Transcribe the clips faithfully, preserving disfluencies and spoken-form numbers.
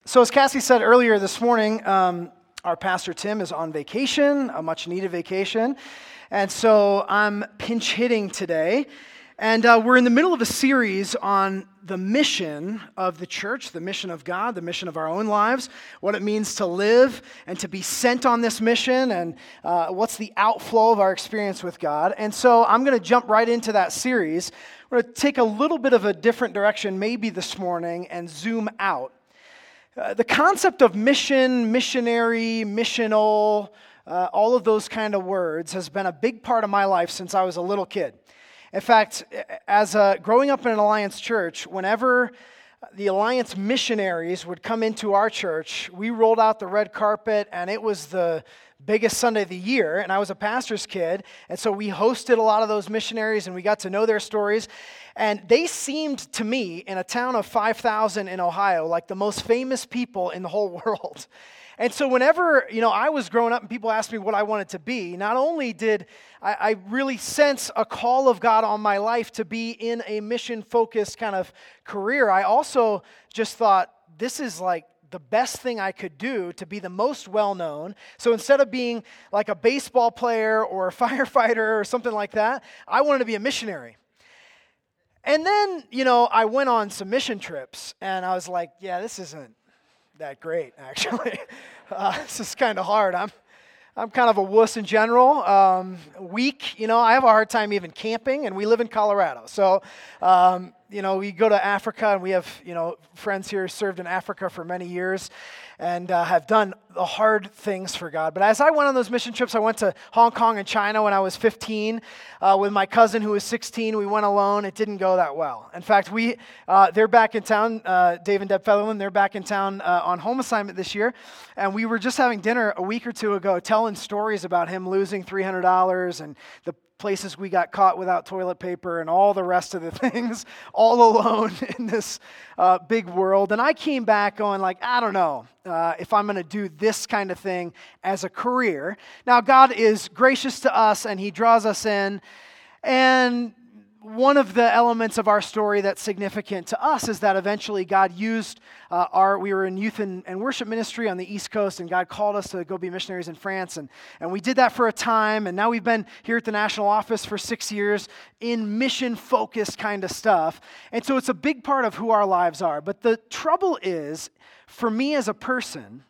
So as Cassie said earlier this morning, um, our pastor Tim is on vacation, a much-needed vacation, and so I'm pinch hitting today. And uh, we're in the middle of a series on the mission of the church, the mission of God, the mission of our own lives, what it means to live and to be sent on this mission, and uh, what's the outflow of our experience with God. And so I'm going to jump right into that series. We're going to take a little bit of a different direction maybe this morning and zoom out. Uh, the concept of mission, missionary, missional, uh, all of those kind of words has been a big part of my life since I was a little kid. In fact, as a, growing up in an Alliance church, whenever the Alliance missionaries would come into our church, we rolled out the red carpet, and it was the biggest Sunday of the year, and I was a pastor's kid, and so we hosted a lot of those missionaries, and we got to know their stories, and they seemed to me, in a town of five thousand in Ohio, like the most famous people in the whole world. And so whenever, you know, I was growing up and people asked me what I wanted to be, not only did I, I really sense a call of God on my life to be in a mission-focused kind of career, I also just thought, this is like the best thing I could do to be the most well-known. So instead of being like a baseball player or a firefighter or something like that, I wanted to be a missionary. And then, you know, I went on some mission trips, and I was like, yeah, this isn't that great, actually. Uh, this is kind of hard. I'm I'm kind of a wuss in general, um, weak. You know, I have a hard time even camping, and we live in Colorado. So, um, you know, we go to Africa, and we have, you know, friends here who served in Africa for many years and uh, have done the hard things for God. But as I went on those mission trips, I went to Hong Kong and China when I was fifteen uh, with my cousin who was sixteen. We went alone. It didn't go that well. In fact, we uh, they're back in town, uh, Dave and Deb Featherland, they're back in town uh, on home assignment this year. And we were just having dinner a week or two ago telling stories about him losing three hundred dollars and the places we got caught without toilet paper and all the rest of the things, all alone in this uh, big world. And I came back going like, I don't know uh, if I'm going to do this kind of thing as a career. Now, God is gracious to us, and He draws us in. And one of the elements of our story that's significant to us is that eventually God used uh, our, we were in youth and, and worship ministry on the East Coast, and God called us to go be missionaries in France, and, and we did that for a time, and now we've been here at the national office for six years in mission-focused kind of stuff, and so it's a big part of who our lives are. But the trouble is, for me as a person,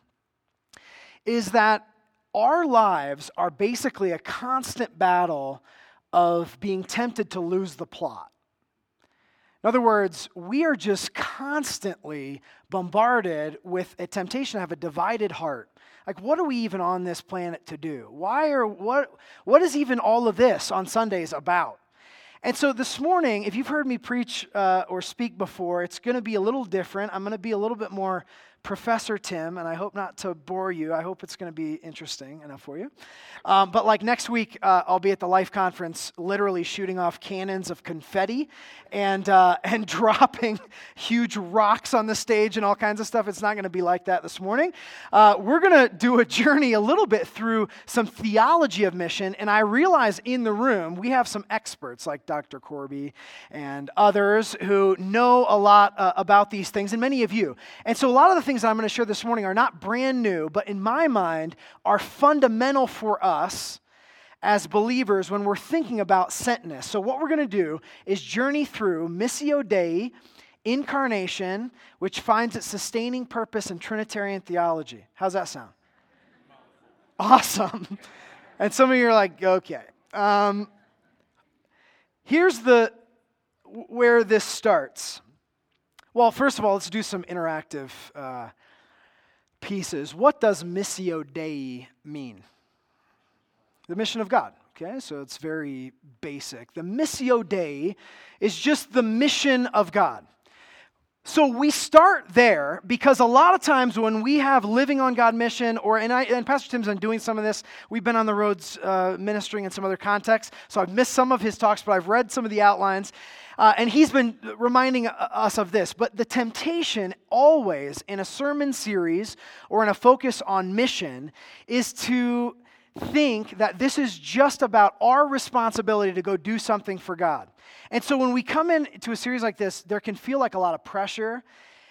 is that our lives are basically a constant battle of being tempted to lose the plot. In other words, we are just constantly bombarded with a temptation to have a divided heart. Like, what are we even on this planet to do? Why are what what is even all of this on Sundays about? And so this morning, if you've heard me preach uh, or speak before, it's going to be a little different. I'm going to be a little bit more Professor Tim, and I hope not to bore you. I hope it's going to be interesting enough for you. Um, but like next week, uh, I'll be at the Life Conference, literally shooting off cannons of confetti and uh, and dropping huge rocks on the stage and all kinds of stuff. It's not going to be like that this morning. Uh, we're going to do a journey a little bit through some theology of mission, and I realize in the room we have some experts like Doctor Corby and others who know a lot uh, about these things, and many of you. And so a lot of the things things that I'm going to share this morning are not brand new, but in my mind are fundamental for us as believers when we're thinking about sentness. So what we're going to do is journey through Missio Dei, incarnation, which finds its sustaining purpose in Trinitarian theology. How's that sound? Awesome. And some of you are like, okay. Um, here's the where this starts. Well, first of all, let's do some interactive uh, pieces. What does Missio Dei mean? The mission of God. Okay, so it's very basic. The Missio Dei is just the mission of God. So we start there because a lot of times when we have living on God mission, or and I and Pastor Tim's been doing some of this. We've been on the roads uh, ministering in some other contexts, so I've missed some of his talks, but I've read some of the outlines, uh, and he's been reminding us of this. But the temptation always in a sermon series or in a focus on mission is to think that this is just about our responsibility to go do something for God. And so when we come into a series like this, there can feel like a lot of pressure,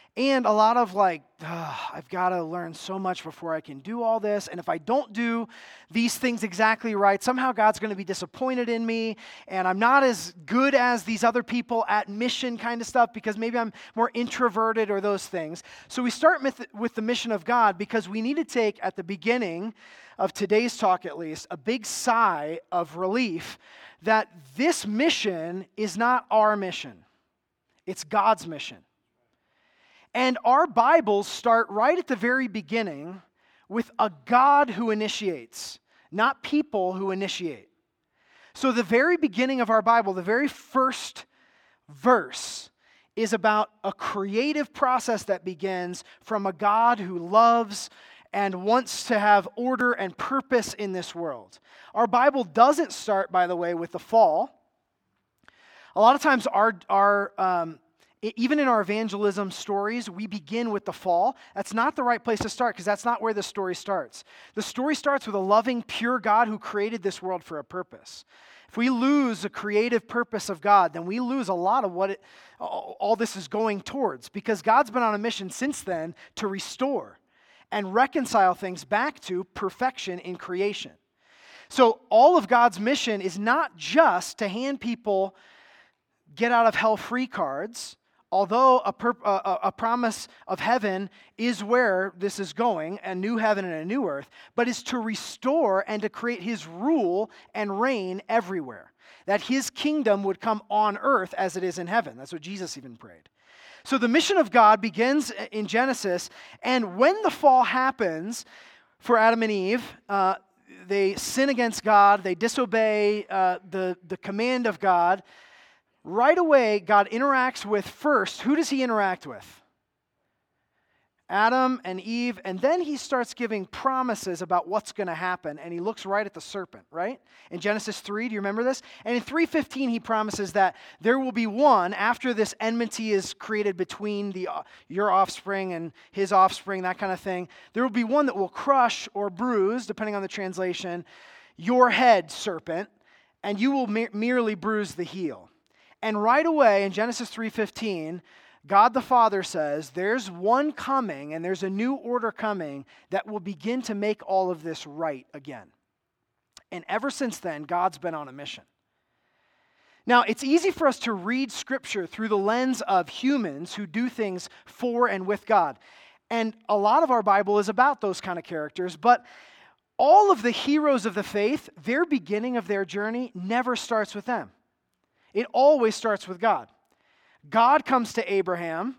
and a lot of like, I've got to learn so much before I can do all this, and if I don't do these things exactly right, somehow God's going to be disappointed in me, and I'm not as good as these other people at mission kind of stuff because maybe I'm more introverted or those things. So we start with, with the mission of God because we need to take, at the beginning of today's talk at least, a big sigh of relief that this mission is not our mission. It's God's mission. And our Bibles start right at the very beginning with a God who initiates, not people who initiate. So the very beginning of our Bible, the very first verse, is about a creative process that begins from a God who loves and wants to have order and purpose in this world. Our Bible doesn't start, by the way, with the fall. A lot of times our, our um, even in our evangelism stories, we begin with the fall. That's not the right place to start because that's not where the story starts. The story starts with a loving, pure God who created this world for a purpose. If we lose the creative purpose of God, then we lose a lot of what it, all this is going towards, because God's been on a mission since then to restore and reconcile things back to perfection in creation. So all of God's mission is not just to hand people get out of hell free cards, although a, pur- a, a promise of heaven is where this is going, a new heaven and a new earth, but is to restore and to create his rule and reign everywhere. That his kingdom would come on earth as it is in heaven. That's what Jesus even prayed. So the mission of God begins in Genesis, and when the fall happens for Adam and Eve, uh, they sin against God, they disobey uh, the, the command of God. Right away, God interacts with first, who does he interact with? Adam and Eve, and then he starts giving promises about what's going to happen, and he looks right at the serpent, right? In Genesis three, do you remember this? And in three fifteen, he promises that there will be one, after this enmity is created between the uh, your offspring and his offspring, that kind of thing, there will be one that will crush or bruise, depending on the translation, your head, serpent, and you will me- merely bruise the heel. And right away, in Genesis three fifteen, God the Father says, there's one coming, and there's a new order coming that will begin to make all of this right again. And ever since then, God's been on a mission. Now, it's easy for us to read Scripture through the lens of humans who do things for and with God. And a lot of our Bible is about those kind of characters, but all of the heroes of the faith, their beginning of their journey never starts with them. It always starts with God. God comes to Abraham.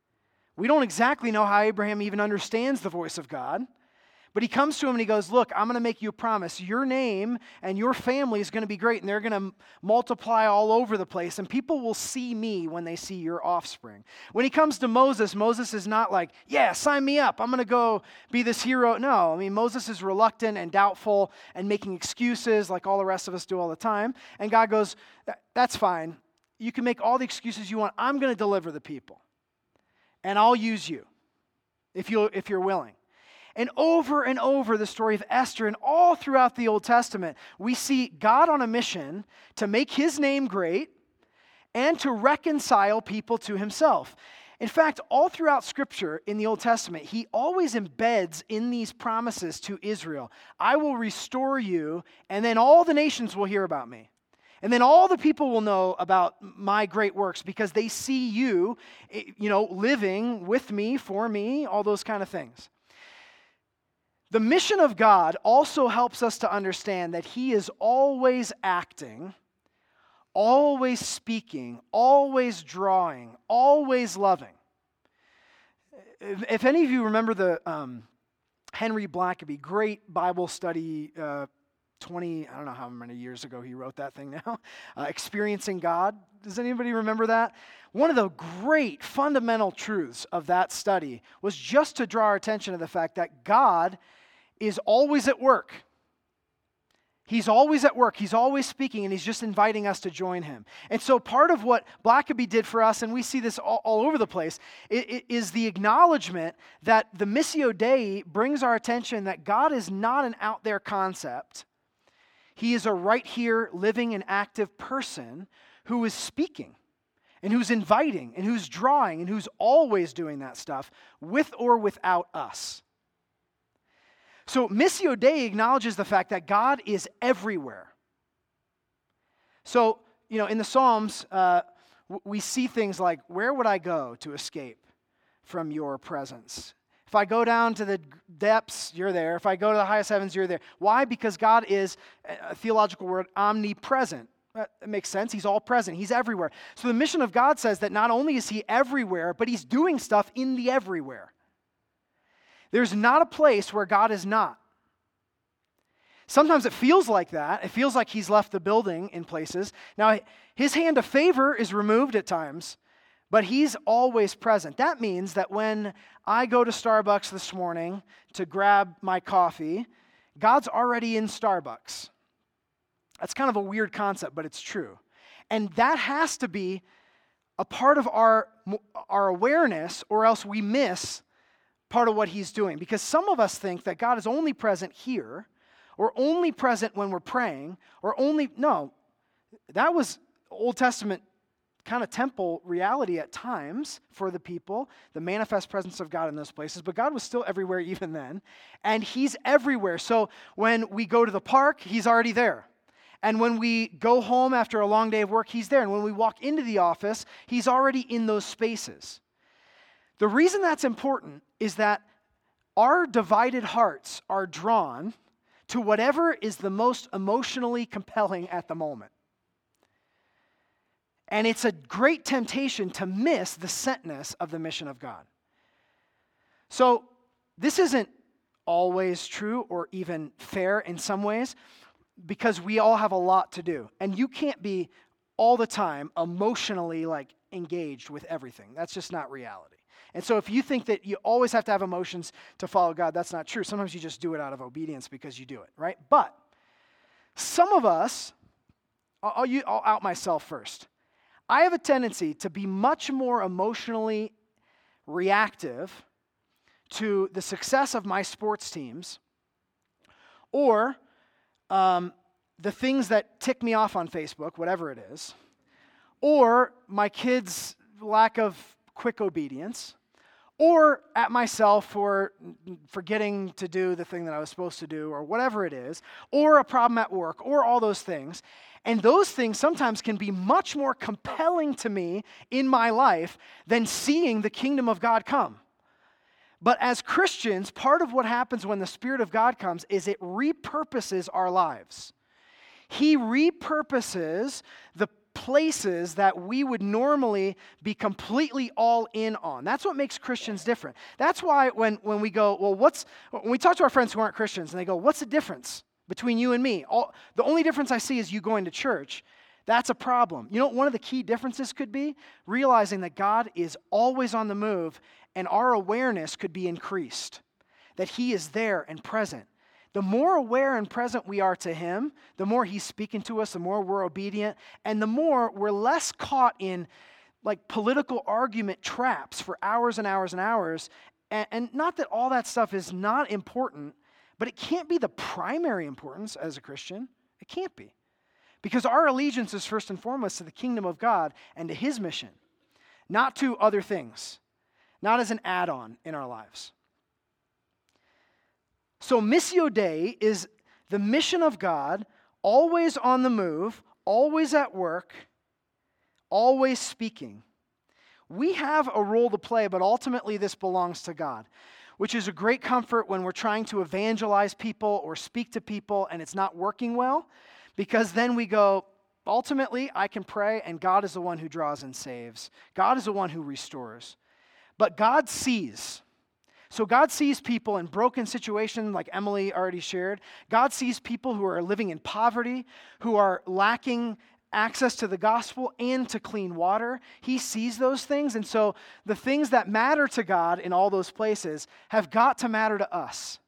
We don't exactly know how Abraham even understands the voice of God, but he comes to him and he goes, look, I'm going to make you a promise. Your name and your family is going to be great, and they're going to multiply all over the place, and people will see me when they see your offspring. When he comes to Moses, Moses is not like, yeah, sign me up. I'm going to go be this hero. No, I mean, Moses is reluctant and doubtful and making excuses like all the rest of us do all the time. And God goes, that's fine. You can make all the excuses you want. I'm going to deliver the people. And I'll use you if you if you're willing. And over and over the story of Esther and all throughout the Old Testament, we see God on a mission to make his name great and to reconcile people to himself. In fact, all throughout Scripture in the Old Testament, he always embeds in these promises to Israel, I will restore you, and then all the nations will hear about me. And then all the people will know about my great works because they see you, you know, living with me, for me, all those kind of things. The mission of God also helps us to understand that he is always acting, always speaking, always drawing, always loving. If, if any of you remember the um, Henry Blackaby, great Bible study uh twenty, I don't know how many years ago he wrote that thing now, uh, Experiencing God. Does anybody remember that? One of the great fundamental truths of that study was just to draw our attention to the fact that God is always at work. He's always at work. He's always speaking, and he's just inviting us to join him. And so part of what Blackaby did for us, and we see this all, all over the place, it, it is the acknowledgement that the Missio Dei brings our attention that God is not an out there concept. He is a right here, living and active person who is speaking. and who's inviting and who's drawing and who's always doing that stuff with or without us. So Missio Dei acknowledges the fact that God is everywhere. So, you know, in the Psalms, uh, we see things like, where would I go to escape from your presence? If I go down to the depths, you're there. If I go to the highest heavens, you're there. Why? Because God is, a theological word, omnipresent. That makes sense. He's all present. He's everywhere. So the mission of God says that not only is he everywhere, but he's doing stuff in the everywhere. There's not a place where God is not. Sometimes it feels like that. It feels like he's left the building in places. Now, his hand of favor is removed at times, but he's always present. That means that when I go to Starbucks this morning to grab my coffee, God's already in Starbucks. That's kind of a weird concept, but it's true. And that has to be a part of our, our awareness, or else we miss part of what he's doing. Because some of us think that God is only present here, or only present when we're praying, or only, no, that was Old Testament kind of temple reality at times for the people, the manifest presence of God in those places, but God was still everywhere even then, and he's everywhere. So when we go to the park, he's already there. And when we go home after a long day of work, he's there. And when we walk into the office, he's already in those spaces. The reason that's important is that our divided hearts are drawn to whatever is the most emotionally compelling at the moment. And it's a great temptation to miss the sentness of the mission of God. So this isn't always true or even fair in some ways, because we all have a lot to do. And you can't be all the time emotionally like engaged with everything. That's just not reality. And so if you think that you always have to have emotions to follow God, that's not true. Sometimes you just do it out of obedience because you do it, right? But some of us, I'll, I'll, I'll out myself first. I have a tendency to be much more emotionally reactive to the success of my sports teams, or um, the things that tick me off on Facebook, whatever it is, or my kids' lack of quick obedience, or at myself for forgetting to do the thing that I was supposed to do, or whatever it is, or a problem at work, or all those things. And those things sometimes can be much more compelling to me in my life than seeing the kingdom of God come. But as Christians, part of what happens when the Spirit of God comes is it repurposes our lives. He repurposes the places that we would normally be completely all in on. That's what makes Christians different. That's why when, when we go, well, what's, when we talk to our friends who aren't Christians and they go, what's the difference between you and me? All, the only difference I see is you going to church. That's a problem. You know what one of the key differences could be? Realizing that God is always on the move and our awareness could be increased. That he is there and present. The more aware and present we are to him, the more he's speaking to us, the more we're obedient, and the more we're less caught in like political argument traps for hours and hours and hours. And, and not that all that stuff is not important, but it can't be the primary importance as a Christian. It can't be. Because our allegiance is first and foremost to the kingdom of God and to his mission, not to other things, not as an add-on in our lives. So Missio Dei is the mission of God, always on the move, always at work, always speaking. We have a role to play, but ultimately this belongs to God, which is a great comfort when we're trying to evangelize people or speak to people and it's not working well, because then we go, ultimately, I can pray and God is the one who draws and saves. God is the one who restores. But God sees. So God sees people in broken situations like Emily already shared. God sees people who are living in poverty, who are lacking access to the gospel and to clean water. He sees those things. And so the things that matter to God in all those places have got to matter to us.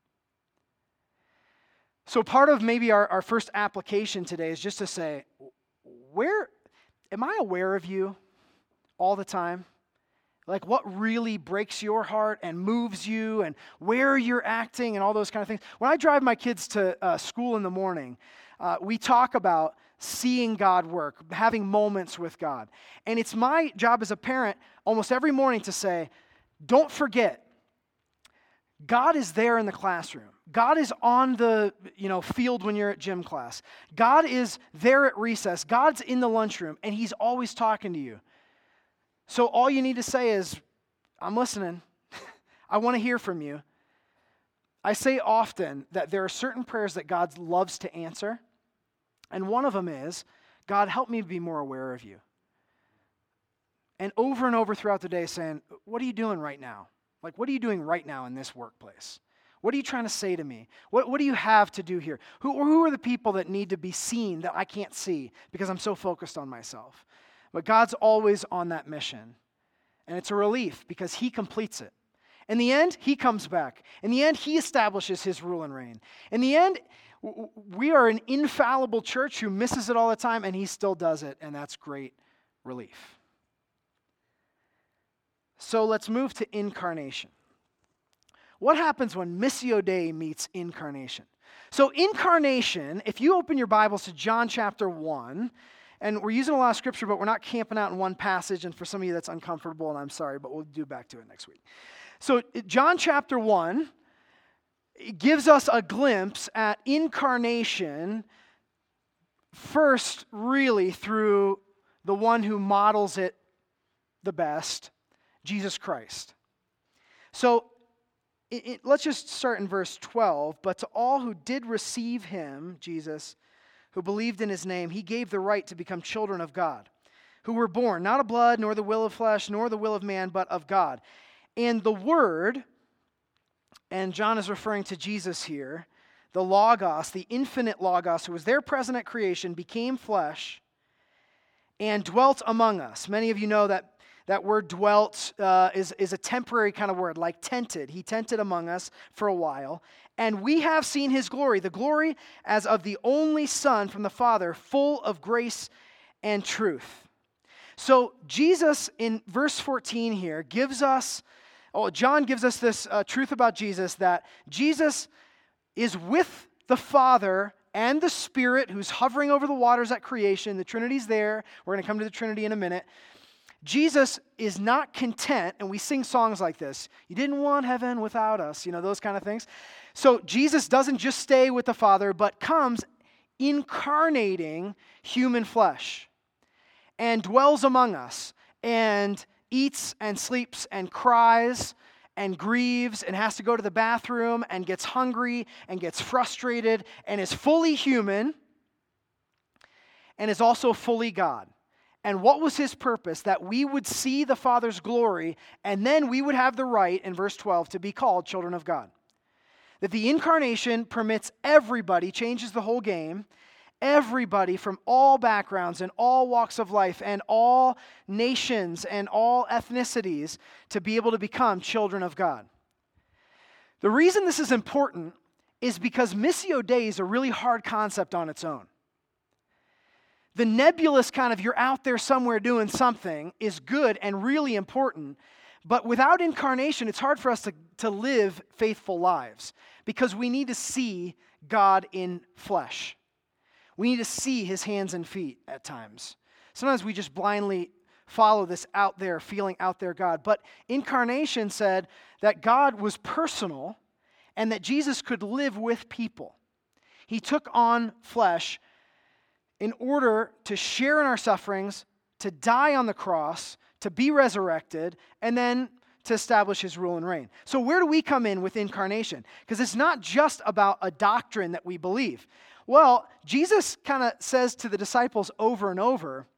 So part of maybe our, our first application today is just to say, where am I aware of you all the time? Like what really breaks your heart and moves you and where you're acting and all those kind of things. When I drive my kids to uh, school in the morning, uh, we talk about seeing God work, having moments with God. And it's my job as a parent almost every morning to say, don't forget, God is there in the classroom. God is on the, you know, field when you're at gym class. God is there at recess. God's in the lunchroom, and he's always talking to you. So all you need to say is, I'm listening. I want to hear from you. I say often that there are certain prayers that God loves to answer, and one of them is, God, help me be more aware of you. And over and over throughout the day saying, what are you doing right now? Like, what are you doing right now in this workplace? What are you trying to say to me? What, what do you have to do here? Who, who are the people that need to be seen that I can't see because I'm so focused on myself? But God's always on that mission. And it's a relief because he completes it. In the end, he comes back. In the end, he establishes his rule and reign. In the end, we are an infallible church who misses it all the time, and he still does it, and that's great relief. So let's move to incarnation. What happens when Missio Dei meets incarnation? So incarnation, if you open your Bibles to John chapter one, and we're using a lot of scripture, but we're not camping out in one passage, and for some of you that's uncomfortable, and I'm sorry, but we'll do back to it next week. So John chapter one gives us a glimpse at incarnation, first really through the one who models it the best, Jesus Christ. So it, it, let's just start in verse twelve. But to all who did receive him, Jesus, who believed in his name, he gave the right to become children of God, who were born, not of blood, nor the will of flesh, nor the will of man, but of God. And the Word, and John is referring to Jesus here, the Logos, the infinite Logos, who was there present at creation, became flesh and dwelt among us. Many of you know that that word dwelt uh, is, is a temporary kind of word, like tented. He tented among us for a while. And we have seen his glory, the glory as of the only Son from the Father, full of grace and truth. So Jesus, in verse fourteen here, gives us, oh, John gives us this uh, truth about Jesus, that Jesus is with the Father and the Spirit who's hovering over the waters at creation. The Trinity's there. We're going to come to the Trinity in a minute. Jesus is not content, and we sing songs like this. You didn't want heaven without us, you know, those kind of things. So Jesus doesn't just stay with the Father, but comes incarnating human flesh and dwells among us and eats and sleeps and cries and grieves and has to go to the bathroom and gets hungry and gets frustrated and is fully human and is also fully God. And what was his purpose? That we would see the Father's glory, and then we would have the right, in verse twelve, to be called children of God. That the incarnation permits everybody, changes the whole game, everybody from all backgrounds and all walks of life and all nations and all ethnicities to be able to become children of God. The reason this is important is because Missio Dei is a really hard concept on its own. The nebulous kind of you're out there somewhere doing something is good and really important, but without incarnation, it's hard for us to, to live faithful lives because we need to see God in flesh. We need to see his hands and feet at times. Sometimes we just blindly follow this out there, feeling out there God. But incarnation said that God was personal and that Jesus could live with people. He took on flesh in order to share in our sufferings, to die on the cross, to be resurrected, and then to establish his rule and reign. So where do we come in with incarnation? Because it's not just about a doctrine that we believe. Well, Jesus kind of says to the disciples over and over,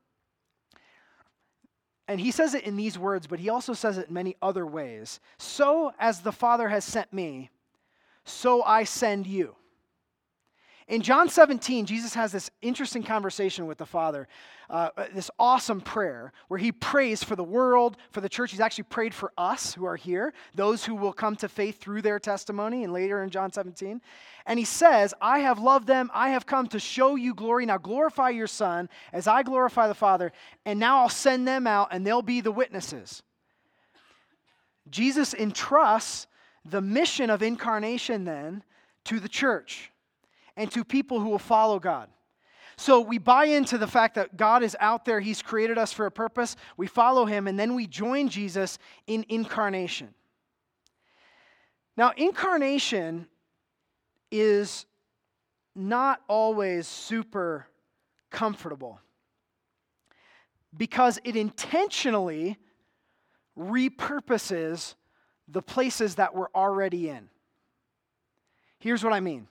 and he says it in these words, but he also says it in many other ways. So as the Father has sent me, so I send you. In John seventeen, Jesus has this interesting conversation with the Father, uh, this awesome prayer where he prays for the world, for the church. He's actually prayed for us who are here, those who will come to faith through their testimony, and later in John seventeen. And he says, I have loved them, I have come to show you glory. Now glorify your Son as I glorify the Father, and now I'll send them out and they'll be the witnesses. Jesus entrusts the mission of incarnation then to the church and to people who will follow God. So we buy into the fact that God is out there, he's created us for a purpose, we follow him, and then we join Jesus in incarnation. Now, incarnation is not always super comfortable because it intentionally repurposes the places that we're already in. Here's what I mean.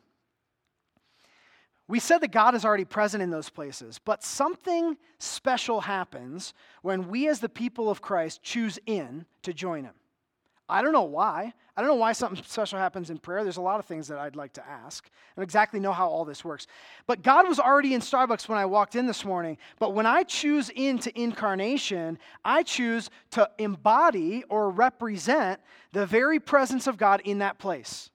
We said that God is already present in those places, but something special happens when we as the people of Christ choose in to join him. I don't know why. I don't know why something special happens in prayer. There's a lot of things that I'd like to ask. I don't exactly know how all this works. But God was already in Starbucks when I walked in this morning. But when I choose into incarnation, I choose to embody or represent the very presence of God in that place.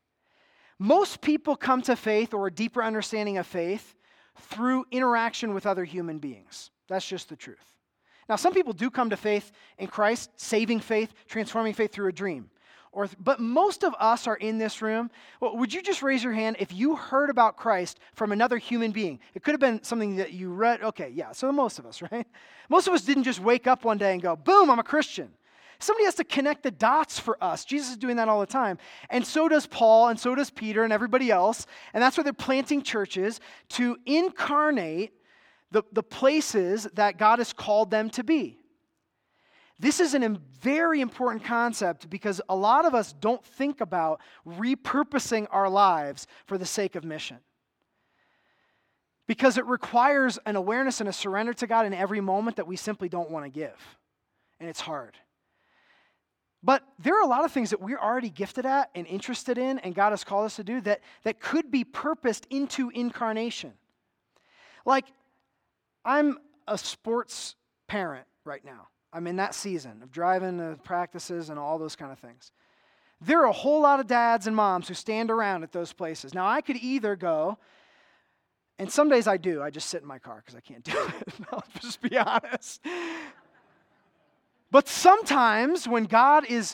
Most people come to faith or a deeper understanding of faith through interaction with other human beings. That's just the truth. Now, some people do come to faith in Christ, saving faith, transforming faith through a dream. Or, but most of us are in this room. Well, would you just raise your hand if you heard about Christ from another human being? It could have been something that you read. Okay, yeah, so most of us, right? Most of us didn't just wake up one day and go, boom, I'm a Christian. Somebody has to connect the dots for us. Jesus is doing that all the time. And so does Paul, and so does Peter, and everybody else. And that's why they're planting churches to incarnate The, the places that God has called them to be. This is a very important concept because a lot of us don't think about repurposing our lives for the sake of mission. Because it requires an awareness and a surrender to God in every moment that we simply don't want to give. And it's hard. But there are a lot of things that we're already gifted at and interested in and God has called us to do that, that could be purposed into incarnation. Like, I'm a sports parent right now. I'm in that season of driving to practices and all those kind of things. There are a whole lot of dads and moms who stand around at those places. Now, I could either go, and some days I do. I just sit in my car because I can't do it. I'll just be honest. But sometimes when God is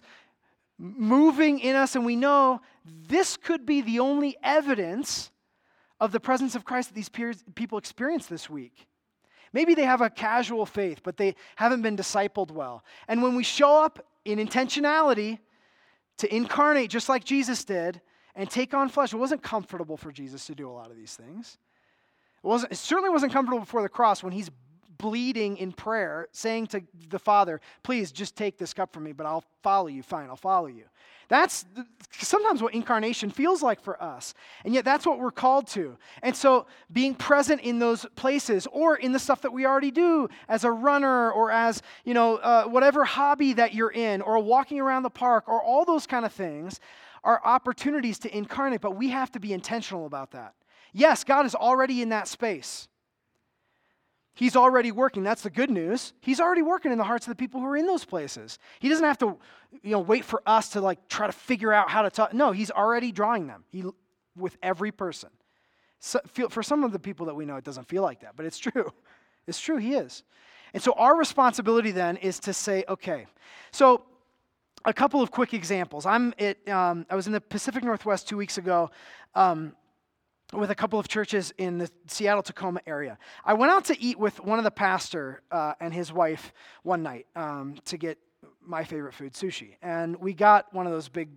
moving in us and we know this could be the only evidence of the presence of Christ that these people experience this week. Maybe they have a casual faith, but they haven't been discipled well. And when we show up in intentionality to incarnate just like Jesus did and take on flesh, it wasn't comfortable for Jesus to do a lot of these things. It, wasn't, it certainly wasn't comfortable before the cross when he's bleeding in prayer, saying to the Father, please just take this cup from me, but I'll follow you. Fine, I'll follow you. That's sometimes what incarnation feels like for us. And yet that's what we're called to. And so being present in those places or in the stuff that we already do as a runner or as, you know, uh, whatever hobby that you're in or walking around the park or all those kind of things are opportunities to incarnate, but we have to be intentional about that. Yes, God is already in that space. He's already working. That's the good news. He's already working in the hearts of the people who are in those places. He doesn't have to, you know, wait for us to like try to figure out how to talk. No, he's already drawing them. He with every person. So, feel, for some of the people that we know, it doesn't feel like that, but it's true. It's true. He is. And so our responsibility then is to say, okay. So a couple of quick examples. I'm at. Um, I was in the Pacific Northwest two weeks ago. Um, with a couple of churches in the Seattle-Tacoma area. I went out to eat with one of the pastor uh, and his wife one night um, to get my favorite food, sushi. And we got one of those big,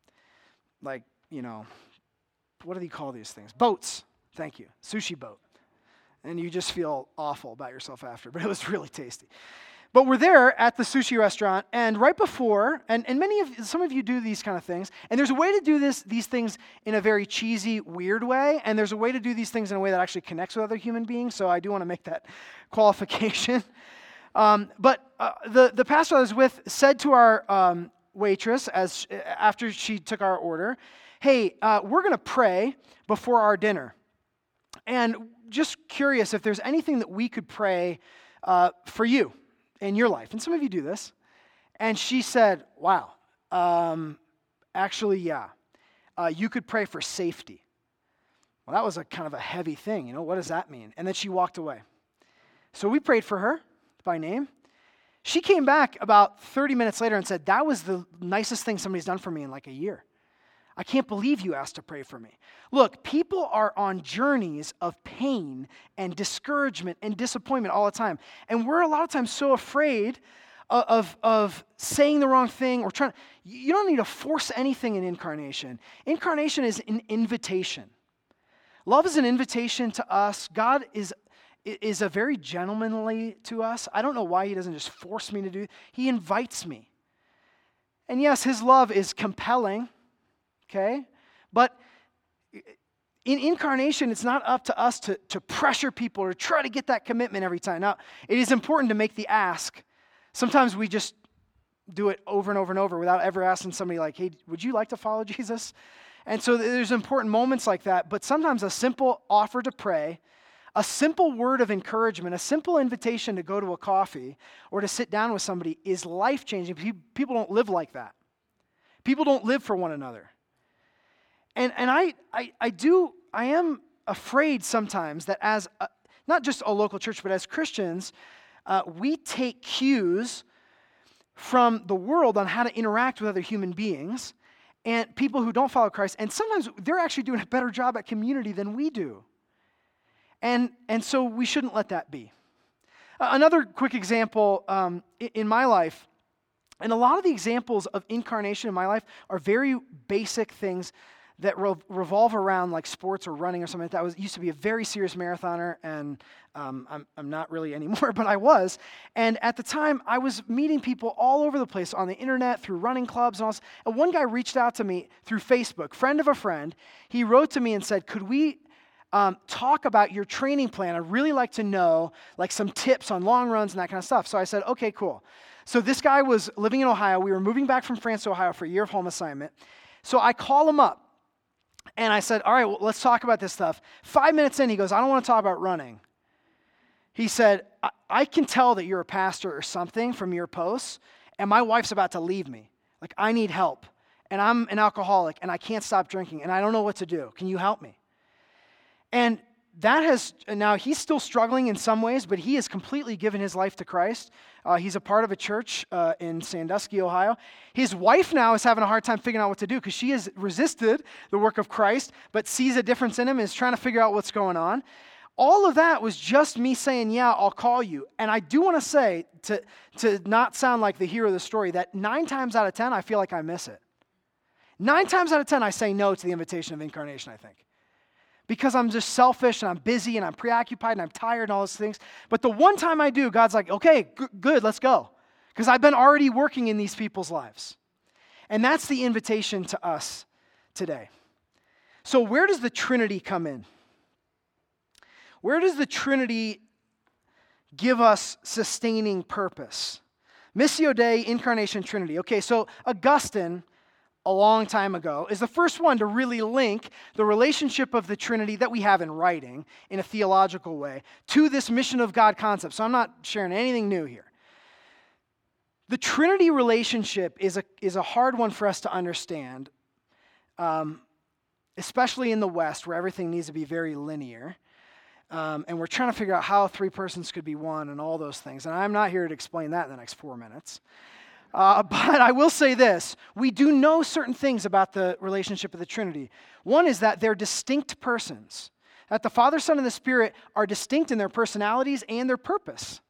like, you know, what do they call these things? Boats. Thank you. Sushi boat. And you just feel awful about yourself after, but it was really tasty. But we're there at the sushi restaurant, and right before, and, and many of, some of you do these kind of things, and there's a way to do this these things in a very cheesy, weird way, and there's a way to do these things in a way that actually connects with other human beings, so I do want to make that qualification. Um, but uh, the, the pastor I was with said to our um, waitress, as after she took our order, hey, uh, we're going to pray before our dinner. And just curious if there's anything that we could pray uh, for you in your life. And some of you do this. And she said, wow, um, actually, yeah. Uh, you could pray for safety. Well, that was a kind of a heavy thing. You know, what does that mean? And then she walked away. So we prayed for her by name. She came back about thirty minutes later and said, that was the nicest thing somebody's done for me in like a year. I can't believe you asked to pray for me. Look, people are on journeys of pain and discouragement and disappointment all the time. And we're a lot of times so afraid of, of, of saying the wrong thing or trying. You don't need to force anything in incarnation. Incarnation is an invitation. Love is an invitation to us. God is, is a very gentlemanly to us. I don't know why he doesn't just force me to do it. He invites me. And yes, his love is compelling. Okay? But in incarnation, it's not up to us to, to pressure people or try to get that commitment every time. Now, it is important to make the ask. Sometimes we just do it over and over and over without ever asking somebody like, hey, would you like to follow Jesus? And so there's important moments like that, but sometimes a simple offer to pray, a simple word of encouragement, a simple invitation to go to a coffee or to sit down with somebody is life-changing. People don't live like that. People don't live for one another. And and I, I I do, I am afraid sometimes that as, a, not just a local church, but as Christians, uh, we take cues from the world on how to interact with other human beings and people who don't follow Christ, and sometimes they're actually doing a better job at community than we do. And, and so we shouldn't let that be. Uh, another quick example um, in, in my life, and a lot of the examples of incarnation in my life are very basic things that re- revolve around like sports or running or something like that. I was used to be a very serious marathoner, and um, I'm, I'm not really anymore, but I was. And at the time, I was meeting people all over the place on the internet, through running clubs and all this. And one guy reached out to me through Facebook, friend of a friend. He wrote to me and said, could we um, talk about your training plan? I'd really like to know like some tips on long runs and that kind of stuff. So I said, okay, cool. So this guy was living in Ohio. We were moving back from France to Ohio for a year of home assignment. So I call him up. And I said, all right, well, let's talk about this stuff. Five minutes in, he goes, I don't want to talk about running. He said, I, I can tell that you're a pastor or something from your posts, and my wife's about to leave me. Like, I need help, and I'm an alcoholic, and I can't stop drinking, and I don't know what to do. Can you help me? And that has, now he's still struggling in some ways, but he has completely given his life to Christ. Uh, he's a part of a church uh, in Sandusky, Ohio. His wife now is having a hard time figuring out what to do because she has resisted the work of Christ, but sees a difference in him and is trying to figure out what's going on. All of that was just me saying, yeah, I'll call you. And I do want to say, to, to not sound like the hero of the story, that nine times out of ten, I feel like I miss it. Nine times out of ten, I say no to the invitation of incarnation, I think. Because I'm just selfish and I'm busy and I'm preoccupied and I'm tired and all those things. But the one time I do, God's like, okay, g- good, let's go. Because I've been already working in these people's lives. And that's the invitation to us today. So where does the Trinity come in? Where does the Trinity give us sustaining purpose? Missio Dei, Incarnation, Trinity. Okay, so Augustine, a long time ago, is the first one to really link the relationship of the Trinity that we have in writing in a theological way to this mission of God concept. So I'm not sharing anything new here. The Trinity relationship is a, is a hard one for us to understand, um, especially in the West where everything needs to be very linear. Um, and we're trying to figure out how three persons could be one and all those things. And I'm not here to explain that in the next four minutes. Uh, but I will say this, we do know certain things about the relationship of the Trinity. One is that they're distinct persons, that the Father, Son, and the Spirit are distinct in their personalities and their purpose.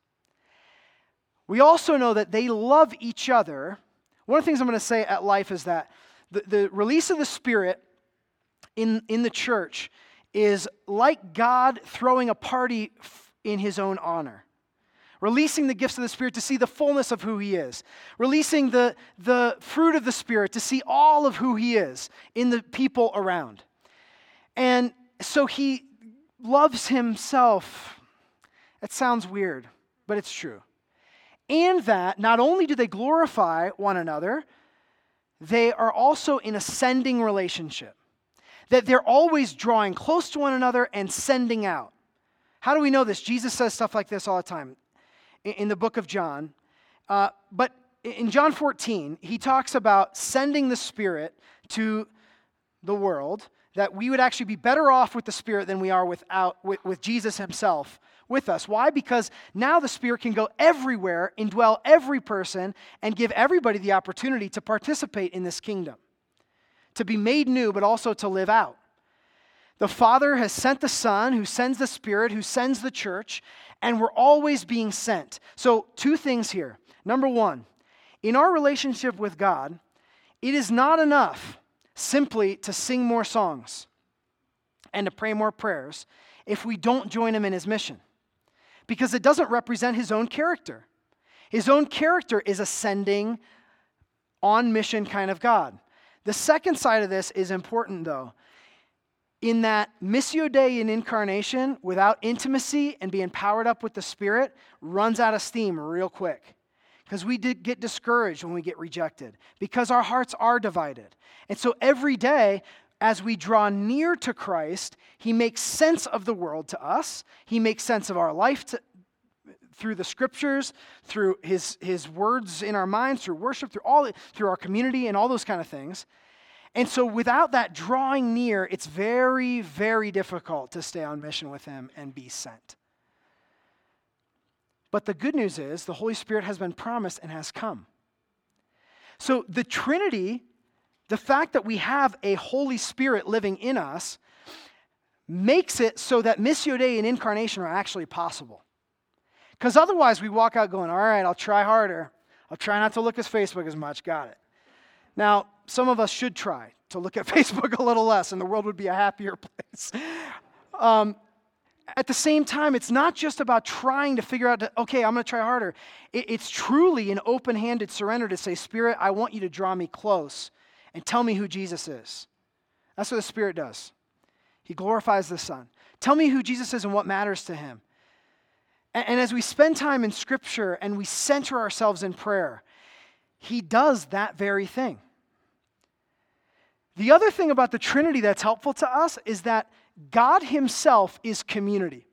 We also know that they love each other. One of the things I'm going to say at Life is that the, the release of the Spirit in, in the church is like God throwing a party in his own honor. Releasing the gifts of the Spirit to see the fullness of who he is. Releasing the, the fruit of the Spirit to see all of who he is in the people around. And so he loves himself. It sounds weird, but it's true. And that not only do they glorify one another, they are also in a sending relationship. That they're always drawing close to one another and sending out. How do we know this? Jesus says stuff like this all the time in the book of John. Uh, but in John fourteen, he talks about sending the Spirit to the world, that we would actually be better off with the Spirit than we are without with, with Jesus himself with us. Why? Because now the Spirit can go everywhere, indwell every person, and give everybody the opportunity to participate in this kingdom, to be made new, but also to live out. The Father has sent the Son, who sends the Spirit, who sends the church, and we're always being sent. So two things here. Number one, in our relationship with God, it is not enough simply to sing more songs and to pray more prayers if we don't join him in his mission, because it doesn't represent his own character. His own character is ascending, on mission kind of God. The second side of this is important, though, in that Missio Dei in incarnation, without intimacy and being powered up with the Spirit, runs out of steam real quick. Because we did get discouraged when we get rejected, because our hearts are divided. And so every day, as we draw near to Christ, he makes sense of the world to us. He makes sense of our life to, through the scriptures, through his, his words in our minds, through worship, through all through our community and all those kind of things. And so without that drawing near, it's very, very difficult to stay on mission with him and be sent. But the good news is the Holy Spirit has been promised and has come. So the Trinity, the fact that we have a Holy Spirit living in us, makes it so that Missio Dei and incarnation are actually possible. Because otherwise we walk out going, all right, I'll try harder. I'll try not to look at Facebook as much. Got it. Now, some of us should try to look at Facebook a little less, and the world would be a happier place. Um, at the same time, it's not just about trying to figure out, to, okay, I'm going to try harder. It, it's truly an open-handed surrender to say, Spirit, I want you to draw me close and tell me who Jesus is. That's what the Spirit does. He glorifies the Son. Tell me who Jesus is and what matters to him. And, and as we spend time in Scripture and we center ourselves in prayer, he does that very thing. The other thing about the Trinity that's helpful to us is that God himself is community.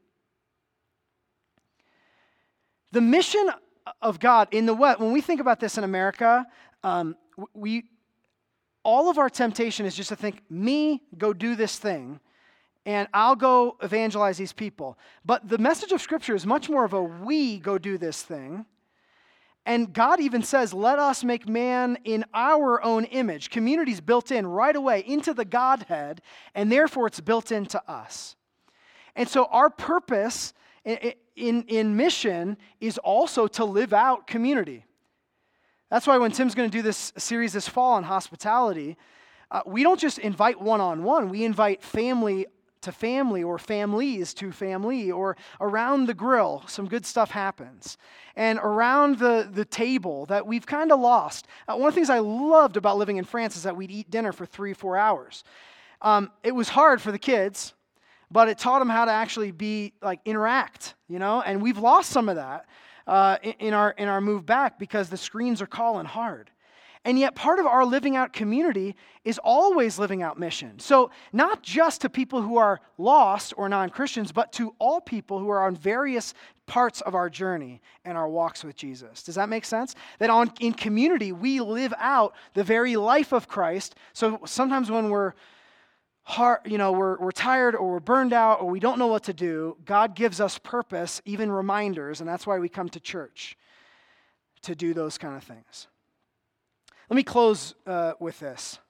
The mission of God in the West, when we think about this in America, um, we all of our temptation is just to think, me, go do this thing, and I'll go evangelize these people. But the message of Scripture is much more of a we go do this thing. And God even says, let us make man in our own image. Community's built in right away into the Godhead, and therefore it's built into us. And so our purpose in, in, in mission is also to live out community. That's why when Tim's going to do this series this fall on hospitality, uh, we don't just invite one-on-one. We invite family to family or families to family, or around the grill, some good stuff happens. And around the, the table that we've kind of lost. Uh, one of the things I loved about living in France is that we'd eat dinner for three, four hours. Um, it was hard for the kids, but it taught them how to actually be, like, interact, you know? And we've lost some of that uh, in, in our in our move back because the screens are calling hard. And yet part of our living out community is always living out mission. So not just to people who are lost or non-Christians, but to all people who are on various parts of our journey and our walks with Jesus. Does that make sense? That on, in community, we live out the very life of Christ. So sometimes when we're hard, you know, we're, we're tired or we're burned out or we don't know what to do, God gives us purpose, even reminders, and that's why we come to church, to do those kind of things. Let me close uh, with this.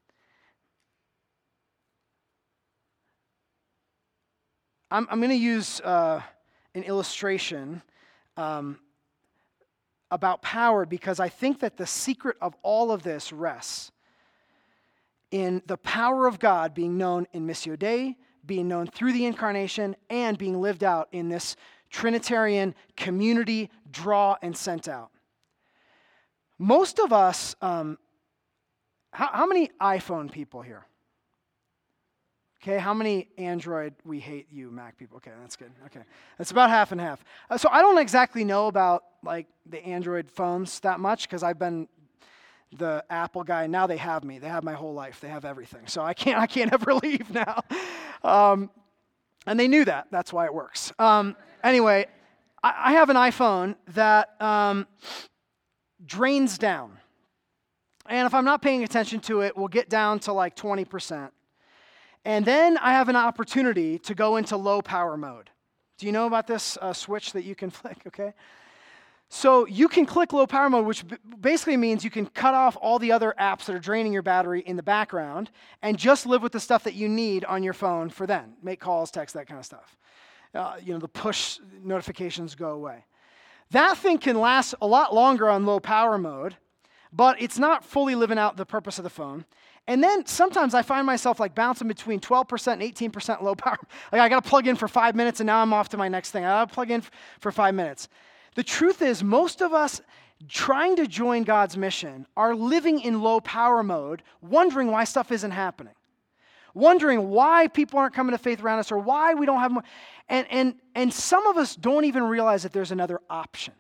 I'm, I'm going to use uh, an illustration um, about power because I think that the secret of all of this rests in the power of God being known in Missio Dei, being known through the incarnation, and being lived out in this Trinitarian community draw and sent out. Most of us, um, how, how many iPhone people here? Okay, how many Android, we hate you, Mac people? Okay, that's good. Okay, that's about half and half. Uh, so I don't exactly know about like the Android phones that much because I've been the Apple guy. Now they have me. They have my whole life. They have everything. So I can't. I can't ever leave now. Um, and they knew that. That's why it works. Um, anyway, I, I have an iPhone that. Um, drains down. And if I'm not paying attention to it, we'll get down to like twenty percent. And then I have an opportunity to go into low power mode. Do you know about this uh, switch that you can flick, okay? So you can click low power mode, which b- basically means you can cut off all the other apps that are draining your battery in the background and just live with the stuff that you need on your phone for then. Make calls, text, that kind of stuff. Uh, you know, the push notifications go away. That thing can last a lot longer on low power mode, but it's not fully living out the purpose of the phone. And then sometimes I find myself like bouncing between twelve percent and eighteen percent low power. Like I got to plug in for five minutes and now I'm off to my next thing. I got to plug in f- for five minutes. The truth is, most of us trying to join God's mission are living in low power mode, wondering why stuff isn't happening, wondering why people aren't coming to faith around us or why we don't have more. And, and, and some of us don't even realize that there's another option.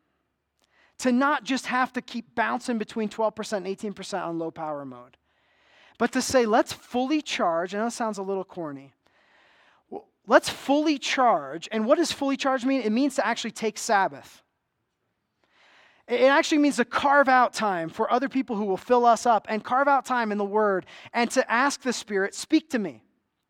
To not just have to keep bouncing between twelve percent and eighteen percent on low power mode, but to say, let's fully charge. I know it sounds a little corny. Let's fully charge. And what does fully charge mean? It means to actually take Sabbath. It actually means to carve out time for other people who will fill us up and carve out time in the Word and to ask the Spirit, speak to me.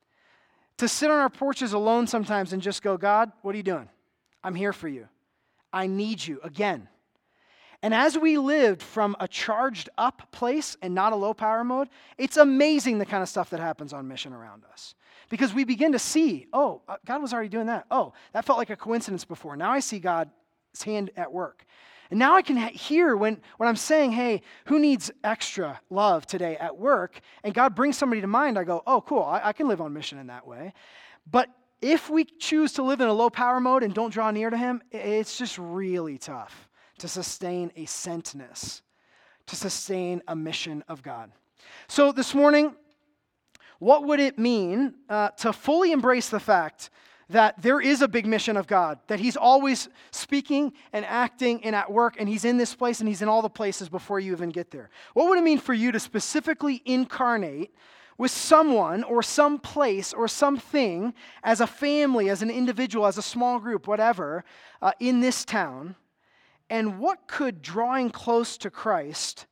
To sit on our porches alone sometimes and just go, God, what are you doing? I'm here for you. I need you again. And as we lived from a charged up place and not a low power mode, it's amazing the kind of stuff that happens on mission around us. Because we begin to see, oh, God was already doing that. Oh, that felt like a coincidence before. Now I see God's hand at work. And now I can hear when, when I'm saying, hey, who needs extra love today at work? And God brings somebody to mind, I go, oh, cool, I, I can live on mission in that way. But if we choose to live in a low power mode and don't draw near to Him, it's just really tough to sustain a sentness, to sustain a mission of God. So this morning, what would it mean uh, to fully embrace the fact that there is a big mission of God, that He's always speaking and acting and at work, and He's in this place and He's in all the places before you even get there? What would it mean for you to specifically incarnate with someone or some place or something as a family, as an individual, as a small group, whatever, uh, in this town? And what could drawing close to Christ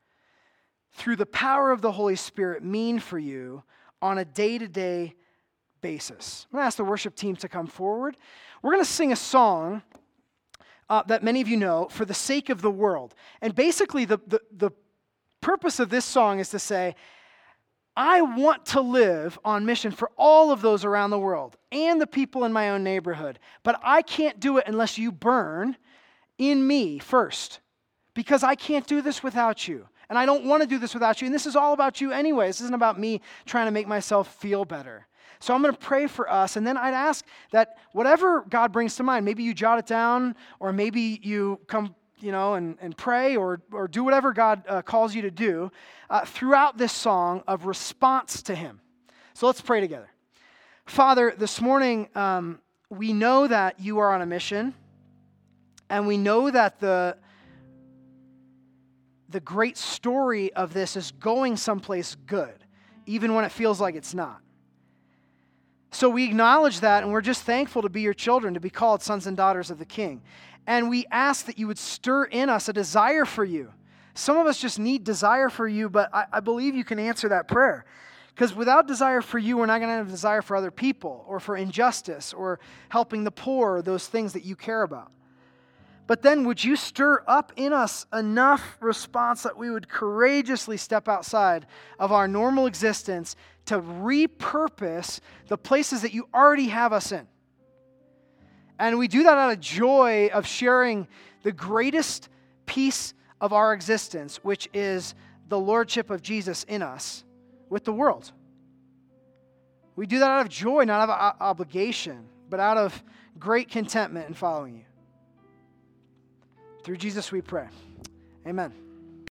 through the power of the Holy Spirit mean for you on a day-to-day basis? I'm going to ask the worship team to come forward. We're going to sing a song uh, that many of you know, For the Sake of the World. And basically the, the, the purpose of this song is to say, I want to live on mission for all of those around the world and the people in my own neighborhood, but I can't do it unless you burn in me first, because I can't do this without you. And I don't want to do this without you. And this is all about you anyway. This isn't about me trying to make myself feel better. So I'm going to pray for us. And then I'd ask that whatever God brings to mind, maybe you jot it down, or maybe you come, you know, and, and pray, or, or do whatever God uh, calls you to do uh, throughout this song of response to Him. So let's pray together. Father, this morning, um, we know that you are on a mission. And we know that the The great story of this is going someplace good, even when it feels like it's not. So we acknowledge that, and we're just thankful to be your children, to be called sons and daughters of the King. And we ask that you would stir in us a desire for you. Some of us just need desire for you, but I, I believe you can answer that prayer. Because without desire for you, we're not going to have desire for other people, or for injustice, or helping the poor, or those things that you care about. But then would you stir up in us enough response that we would courageously step outside of our normal existence to repurpose the places that you already have us in? And we do that out of joy of sharing the greatest piece of our existence, which is the lordship of Jesus in us, with the world. We do that out of joy, not out of obligation, but out of great contentment in following you. Through Jesus we pray. Amen.